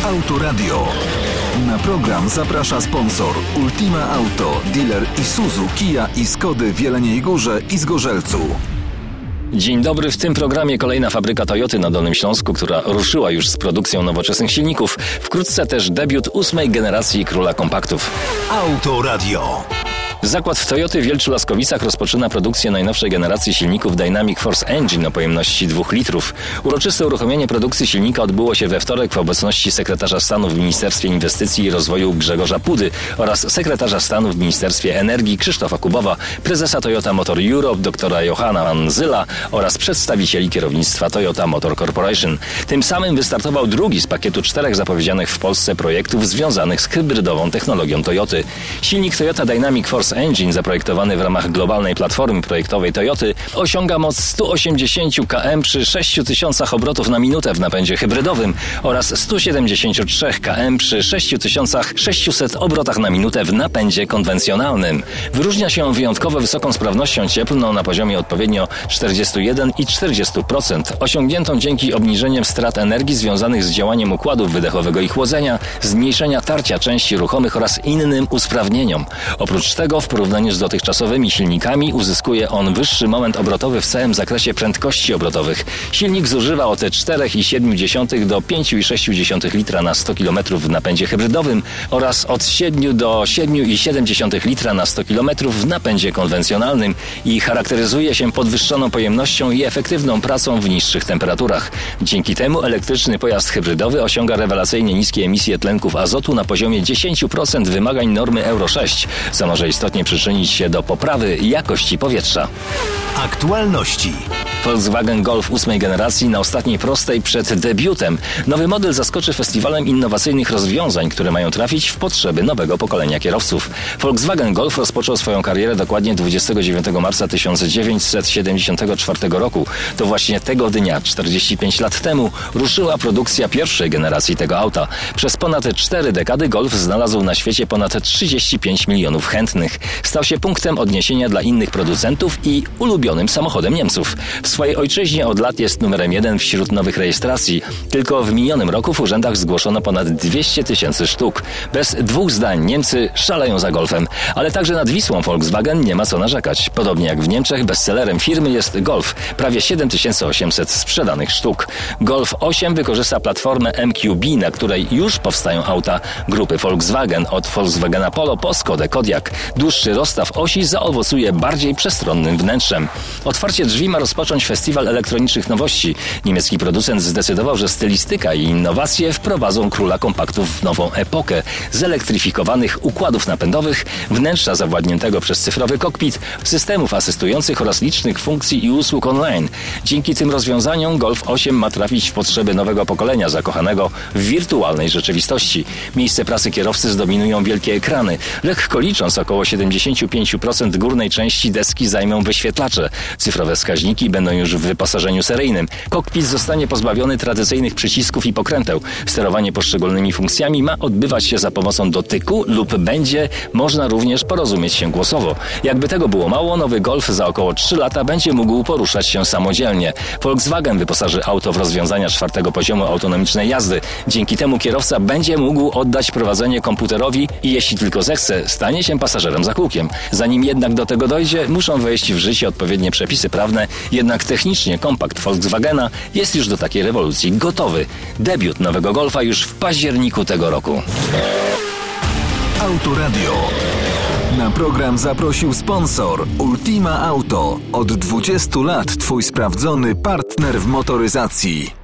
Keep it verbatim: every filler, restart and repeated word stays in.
Autoradio. Na program zaprasza sponsor Ultima Auto, dealer Isuzu, Kia i Skody w Jeleniej Górze i Zgorzelcu. Dzień dobry, w tym programie kolejna fabryka Toyoty na Dolnym Śląsku, która ruszyła już z produkcją nowoczesnych silników. Wkrótce też debiut ósmej generacji króla kompaktów. Autoradio. Zakład Toyoty w Wielczu-Laskowicach rozpoczyna produkcję najnowszej generacji silników Dynamic Force Engine o pojemności dwóch litrów. Uroczyste uruchomienie produkcji silnika odbyło się we wtorek w obecności sekretarza stanu w Ministerstwie Inwestycji i Rozwoju Grzegorza Pudy oraz sekretarza stanu w Ministerstwie Energii Krzysztofa Kubowa, prezesa Toyota Motor Europe doktora Johanna Manzyla oraz przedstawicieli kierownictwa Toyota Motor Corporation. Tym samym wystartował drugi z pakietu czterech zapowiedzianych w Polsce projektów związanych z hybrydową technologią Toyoty. Silnik Toyota Dynamic Force Engine, zaprojektowany w ramach globalnej platformy projektowej Toyoty, osiąga moc sto osiemdziesiąt kilometrów przy sześć tysięcy obrotów na minutę w napędzie hybrydowym oraz sto siedemdziesiąt trzy kilometry przy sześć tysięcy sześćset obrotach na minutę w napędzie konwencjonalnym. Wyróżnia się wyjątkowo wysoką sprawnością cieplną na poziomie odpowiednio czterdzieści jeden i czterdzieści procent, osiągniętą dzięki obniżeniem strat energii związanych z działaniem układu wydechowego i chłodzenia, zmniejszenia tarcia części ruchomych oraz innym usprawnieniom. Oprócz tego w porównaniu z dotychczasowymi silnikami uzyskuje on wyższy moment obrotowy w całym zakresie prędkości obrotowych. Silnik zużywa od cztery przecinek siedem do pięć przecinek sześć litra na sto kilometrów w napędzie hybrydowym oraz od siedem do siedem przecinek siedem litra na sto kilometrów w napędzie konwencjonalnym i charakteryzuje się podwyższoną pojemnością i efektywną pracą w niższych temperaturach. Dzięki temu elektryczny pojazd hybrydowy osiąga rewelacyjnie niskie emisje tlenków azotu na poziomie dziesięć procent wymagań normy Euro sześć, co może istotnie przyczynić się do poprawy jakości powietrza. Aktualności. Volkswagen Golf ósmej generacji na ostatniej prostej przed debiutem. Nowy model zaskoczy festiwalem innowacyjnych rozwiązań, które mają trafić w potrzeby nowego pokolenia kierowców. Volkswagen Golf rozpoczął swoją karierę dokładnie dwudziestego dziewiątego marca tysiąc dziewięćset siedemdziesiątego czwartego roku. To właśnie tego dnia, czterdzieści pięć lat temu, ruszyła produkcja pierwszej generacji tego auta. Przez ponad cztery dekady Golf znalazł na świecie ponad trzydzieści pięć milionów chętnych. Stał się punktem odniesienia dla innych producentów i ulubionym samochodem Niemców. W swojej ojczyźnie od lat jest numerem jeden wśród nowych rejestracji. Tylko w minionym roku w urzędach zgłoszono ponad dwieście tysięcy sztuk. Bez dwóch zdań Niemcy szaleją za Golfem, ale także nad Wisłą Volkswagen nie ma co narzekać. Podobnie jak w Niemczech bestsellerem firmy jest Golf. Prawie siedem tysięcy osiemset sprzedanych sztuk. Golf osiem wykorzysta platformę M Q B, na której już powstają auta grupy Volkswagen, od Volkswagena Polo po Skodę Kodiaq. Dłuższy rozstaw osi zaowocuje bardziej przestronnym wnętrzem. Otwarcie drzwi ma rozpocząć festiwal elektronicznych nowości. Niemiecki producent zdecydował, że stylistyka i innowacje wprowadzą króla kompaktów w nową epokę. Zelektryfikowanych układów napędowych, wnętrza zawładniętego przez cyfrowy kokpit, systemów asystujących oraz licznych funkcji i usług online. Dzięki tym rozwiązaniom Golf osiem ma trafić w potrzeby nowego pokolenia zakochanego w wirtualnej rzeczywistości. Miejsce pracy kierowcy zdominują wielkie ekrany. Lekko licząc, około siedemdziesiąt pięć procent górnej części deski zajmą wyświetlacze. Cyfrowe wskaźniki będą już w wyposażeniu seryjnym. Kokpit zostanie pozbawiony tradycyjnych przycisków i pokręteł. Sterowanie poszczególnymi funkcjami ma odbywać się za pomocą dotyku lub będzie można również porozumieć się głosowo. Jakby tego było mało, nowy Golf za około trzy lata będzie mógł poruszać się samodzielnie. Volkswagen wyposaży auto w rozwiązania czwartego poziomu autonomicznej jazdy. Dzięki temu kierowca będzie mógł oddać prowadzenie komputerowi i jeśli tylko zechce, stanie się pasażerem za kółkiem. Zanim jednak do tego dojdzie, muszą wejść w życie odpowiednie przepisy prawne, jednak technicznie kompakt Volkswagena jest już do takiej rewolucji gotowy. Debiut nowego Golfa już w październiku tego roku. Autoradio. Na program zaprosił sponsor Ultima Auto. Od dwudziestu lat twój sprawdzony partner w motoryzacji.